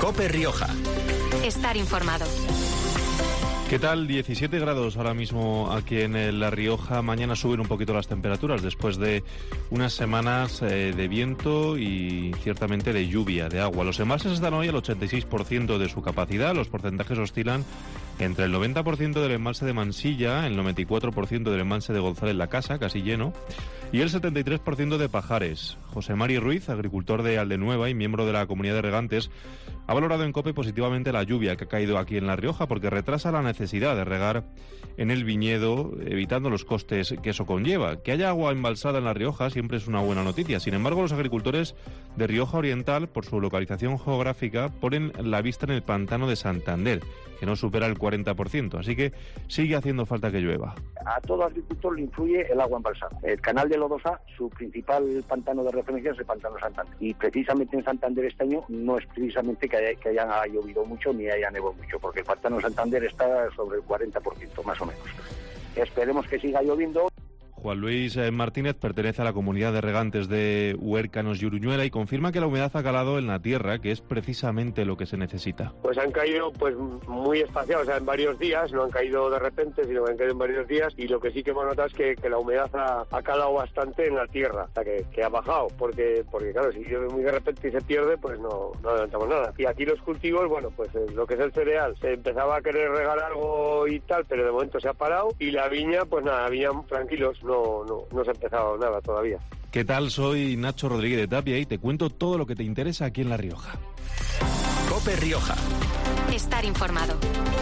COPE Rioja. Estar informado. ¿Qué tal? 17 grados ahora mismo aquí en La Rioja. Mañana suben un poquito las temperaturas después de unas semanas de viento y ciertamente de lluvia, de agua. Los embalses están hoy al 86% de su capacidad. Los porcentajes oscilan entre el 90% del embalse de Mansilla, el 94% del embalse de González La Casa, casi lleno, y el 73% de Pajares. José Mari Ruiz, agricultor de Aldenueva y miembro de la Comunidad de Regantes, ha valorado en COPE positivamente la lluvia que ha caído aquí en La Rioja porque retrasa la necesidad de regar en el viñedo, evitando los costes que eso conlleva. Que haya agua embalsada en La Rioja siempre es una buena noticia. Sin embargo, los agricultores de Rioja Oriental, por su localización geográfica, ponen la vista en el pantano de Santander, que no supera el 40%, así que sigue haciendo falta que llueva. A todo agricultor le influye el agua embalsada. El canal de Lodosa, su principal pantano de referencia es el pantano Santander. Y precisamente en Santander este año no es precisamente que haya llovido mucho ni haya nevado mucho, porque el pantano Santander está sobre el 40%, más o menos. Esperemos que siga lloviendo. Juan Luis Martínez pertenece a la comunidad de regantes de Huércanos y Uruñuela y confirma que la humedad ha calado en la tierra, que es precisamente lo que se necesita. Pues han caído muy espaciados, en varios días, no han caído de repente, sino que han caído en varios días, y lo que sí que hemos notado es que la humedad ha calado bastante en la tierra, o sea que ha bajado, porque claro, si llueve muy de repente y se pierde, pues no adelantamos nada. Y aquí los cultivos, bueno, pues lo que es el cereal, se empezaba a querer regar algo y tal, pero de momento se ha parado, y la viña, pues nada, viña tranquilos, no se ha empezado nada todavía. ¿Qué tal? Soy Nacho Rodríguez de Tapia y te cuento todo lo que te interesa aquí en La Rioja. COPE Rioja. Estar informado.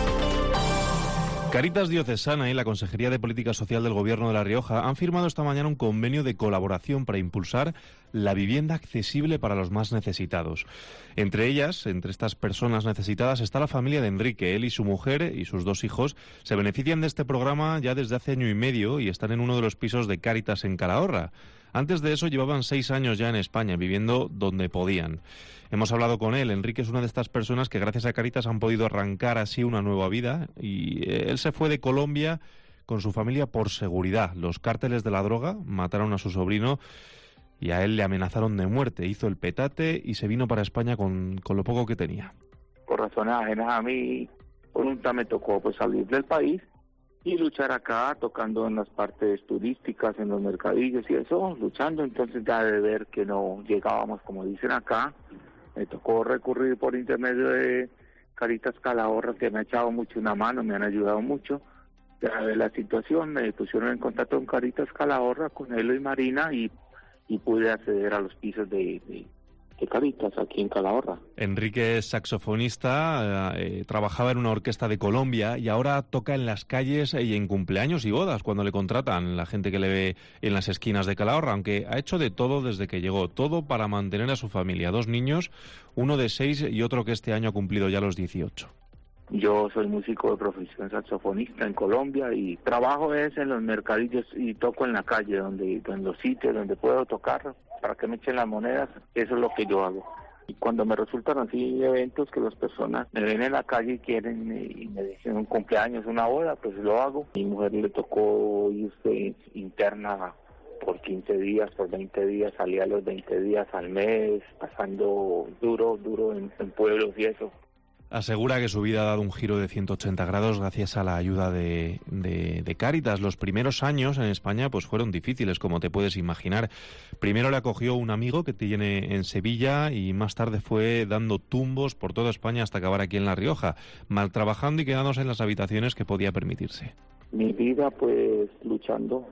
Cáritas Diocesana y la Consejería de Política Social del Gobierno de La Rioja han firmado esta mañana un convenio de colaboración para impulsar la vivienda accesible para los más necesitados. Entre estas personas necesitadas, está la familia de Enrique. Él y su mujer y sus 2 hijos se benefician de este programa ya desde hace año y medio y están en uno de los pisos de Cáritas en Calahorra. Antes de eso llevaban 6 años ya en España, viviendo donde podían. Hemos hablado con él. Enrique es una de estas personas que gracias a Cáritas han podido arrancar así una nueva vida, y él se fue de Colombia con su familia por seguridad. Los cárteles de la droga mataron a su sobrino y a él le amenazaron de muerte. Hizo el petate y se vino para España con lo poco que tenía. Por razones ajenas a mí, voluntad me tocó salir del país y luchar acá, tocando en las partes turísticas, en los mercadillos y eso, luchando. Entonces ya de ver que no llegábamos, como dicen acá, me tocó recurrir por intermedio de Cáritas Calahorra, que me ha echado mucho una mano, me han ayudado mucho. Ya de la situación, me pusieron en contacto con Cáritas Calahorra, con Elo y Marina, y pude acceder a los pisos de Cáritas aquí en Calahorra. Enrique es saxofonista, trabajaba en una orquesta de Colombia y ahora toca en las calles y en cumpleaños y bodas cuando le contratan la gente que le ve en las esquinas de Calahorra, aunque ha hecho de todo desde que llegó, todo para mantener a su familia, 2 niños, uno de 6 y otro que este año ha cumplido ya los 18. Yo soy músico de profesión, saxofonista en Colombia, y trabajo en los mercadillos y toco en la calle, en los sitios donde puedo tocar, para que me echen las monedas. Eso es lo que yo hago. Y cuando me resultan así eventos que las personas me ven en la calle y quieren y me dicen un cumpleaños, una boda, pues lo hago. Mi mujer le tocó irse interna por 15 días, por 20 días, salía a los 20 días al mes, pasando duro en pueblos y eso. Asegura que su vida ha dado un giro de 180 grados gracias a la ayuda de Cáritas. Los primeros años en España pues fueron difíciles, como te puedes imaginar. Primero le acogió un amigo que tiene en Sevilla y más tarde fue dando tumbos por toda España hasta acabar aquí en La Rioja, mal trabajando y quedándose en las habitaciones que podía permitirse. Mi vida pues luchando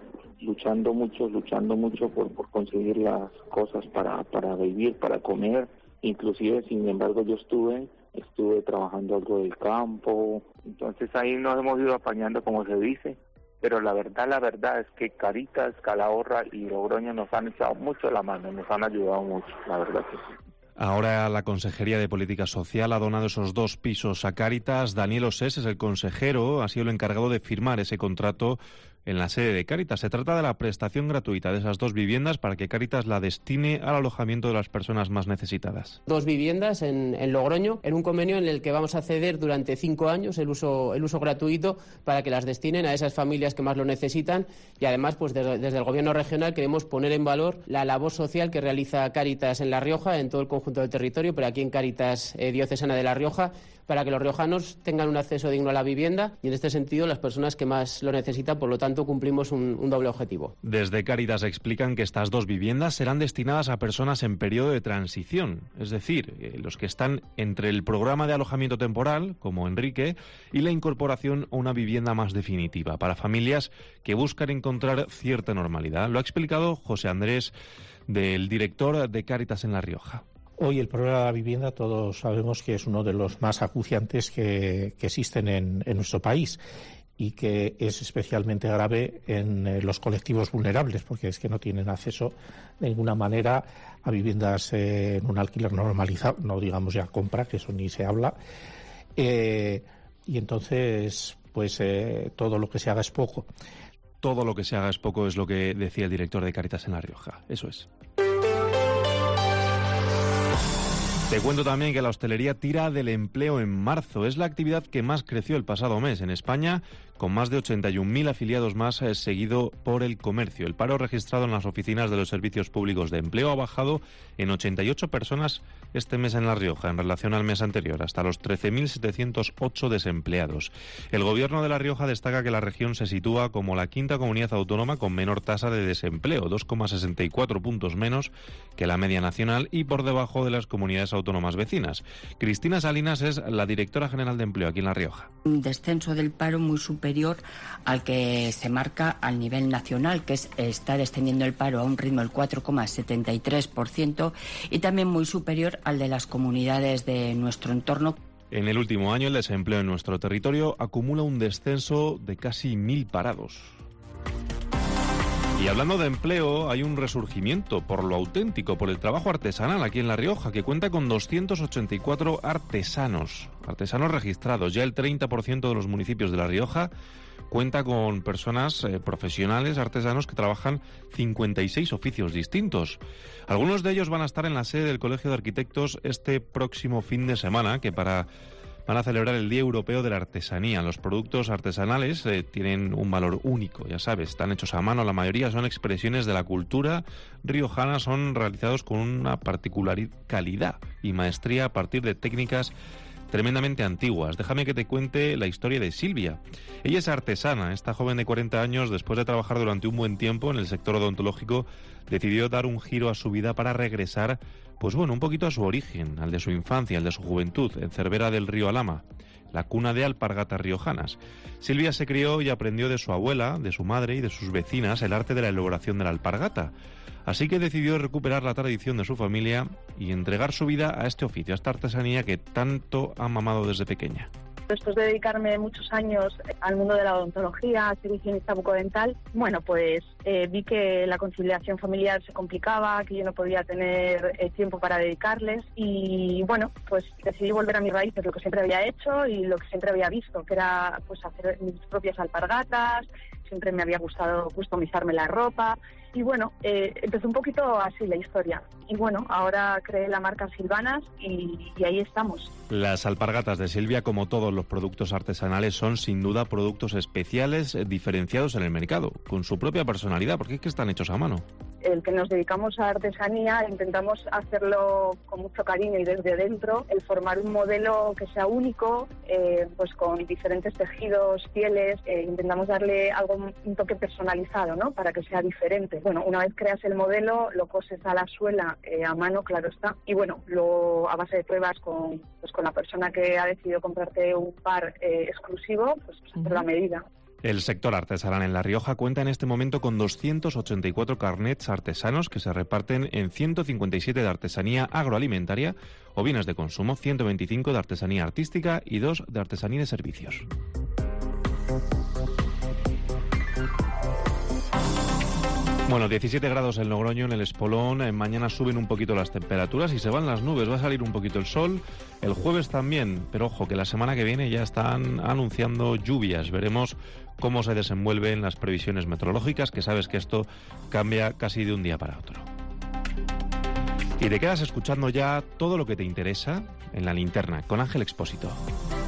mucho por conseguir las cosas para vivir, para comer. Inclusive, sin embargo, yo estuve trabajando algo del campo, entonces ahí nos hemos ido apañando, como se dice, pero la verdad es que Cáritas, Calahorra y Logroño nos han echado mucho la mano, nos han ayudado mucho, la verdad que sí. Ahora la Consejería de Política Social ha donado esos 2 pisos a Cáritas. Daniel Osés es el consejero, ha sido el encargado de firmar ese contrato en la sede de Cáritas. Se trata de la prestación gratuita de esas 2 viviendas para que Cáritas la destine al alojamiento de las personas más necesitadas. 2 viviendas en Logroño, en un convenio en el que vamos a ceder durante 5 años el uso gratuito para que las destinen a esas familias que más lo necesitan, y además pues desde el Gobierno regional queremos poner en valor la labor social que realiza Cáritas en La Rioja, en todo el conjunto del territorio, pero aquí en Cáritas Diocesana de La Rioja, para que los riojanos tengan un acceso digno a la vivienda, y en este sentido las personas que más lo necesitan. Por lo tanto, cumplimos un doble objetivo. Desde Cáritas explican que estas 2 viviendas serán destinadas a personas en periodo de transición, es decir, los que están entre el programa de alojamiento temporal, como Enrique, y la incorporación a una vivienda más definitiva, para familias que buscan encontrar cierta normalidad. Lo ha explicado José Andrés, del director de Cáritas en La Rioja. Hoy el problema de la vivienda todos sabemos que es uno de los más acuciantes que existen en nuestro país, y que es especialmente grave en los colectivos vulnerables, porque es que no tienen acceso de ninguna manera a viviendas en un alquiler normalizado, no digamos ya compra, que eso ni se habla, y entonces pues todo lo que se haga es poco. Todo lo que se haga es poco, es lo que decía el director de Cáritas en La Rioja, eso es. Te cuento también que la hostelería tira del empleo en marzo. Es la actividad que más creció el pasado mes en España, con más de 81.000 afiliados más, seguido por el comercio. El paro registrado en las oficinas de los servicios públicos de empleo ha bajado en 88 personas este mes en La Rioja, en relación al mes anterior, hasta los 13.708 desempleados. El Gobierno de La Rioja destaca que la región se sitúa como la 5ª comunidad autónoma con menor tasa de desempleo, 2,64 puntos menos que la media nacional y por debajo de las comunidades autónomas vecinas. Cristina Salinas es la directora general de empleo aquí en La Rioja. Un descenso del paro muy superior al que se marca al nivel nacional, que está descendiendo el paro a un ritmo del 4,73%, y también muy superior al de las comunidades de nuestro entorno. En el último año el desempleo en nuestro territorio acumula un descenso de casi 1.000 parados. Y hablando de empleo, hay un resurgimiento por lo auténtico, por el trabajo artesanal aquí en La Rioja, que cuenta con 284 artesanos registrados. Ya el 30% de los municipios de La Rioja cuenta con personas profesionales, artesanos, que trabajan 56 oficios distintos. Algunos de ellos van a estar en la sede del Colegio de Arquitectos este próximo fin de semana, van a celebrar el Día Europeo de la Artesanía. Los productos artesanales tienen un valor único, ya sabes, están hechos a mano, la mayoría son expresiones de la cultura riojana, son realizados con una particular calidad y maestría a partir de técnicas tremendamente antiguas. Déjame que te cuente la historia de Silvia. Ella es artesana. Esta joven de 40 años, después de trabajar durante un buen tiempo en el sector odontológico, decidió dar un giro a su vida para regresar, pues bueno, un poquito a su origen, al de su infancia, al de su juventud, en Cervera del Río Alhama, la cuna de alpargatas riojanas. Silvia se crió y aprendió de su abuela, de su madre y de sus vecinas el arte de la elaboración de la alpargata. Así que decidió recuperar la tradición de su familia y entregar su vida a este oficio, a esta artesanía que tanto ha mamado desde pequeña. Después de dedicarme muchos años al mundo de la odontología, a ser higienista bucodental, bueno, pues vi que la conciliación familiar se complicaba, que yo no podía tener tiempo para dedicarles y, bueno, pues decidí volver a mis raíces, lo que siempre había hecho y lo que siempre había visto, que era pues hacer mis propias alpargatas. Siempre me había gustado customizarme la ropa y bueno, empezó un poquito así la historia. Y bueno, ahora creé la marca Silvanas y ahí estamos. Las alpargatas de Silvia, como todos los productos artesanales, son sin duda productos especiales, diferenciados en el mercado, con su propia personalidad, porque es que están hechos a mano. El que nos dedicamos a artesanía intentamos hacerlo con mucho cariño y desde dentro, el formar un modelo que sea único, pues con diferentes tejidos, pieles, intentamos darle un toque personalizado, ¿no? Para que sea diferente. Bueno, una vez creas el modelo, lo coses a la suela a mano, claro está, y bueno, a base de pruebas con la persona que ha decidido comprarte un par exclusivo, pues hacer la medida. El sector artesanal en La Rioja cuenta en este momento con 284 carnets artesanos que se reparten en 157 de artesanía agroalimentaria o bienes de consumo, 125 de artesanía artística y 2 de artesanía de servicios. Bueno, 17 grados en Logroño, en el Espolón. Mañana suben un poquito las temperaturas y se van las nubes. Va a salir un poquito el sol. El jueves también. Pero ojo, que la semana que viene ya están anunciando lluvias. Veremos cómo se desenvuelven las previsiones meteorológicas, que sabes que esto cambia casi de un día para otro. Y te quedas escuchando ya todo lo que te interesa en La Linterna con Ángel Expósito.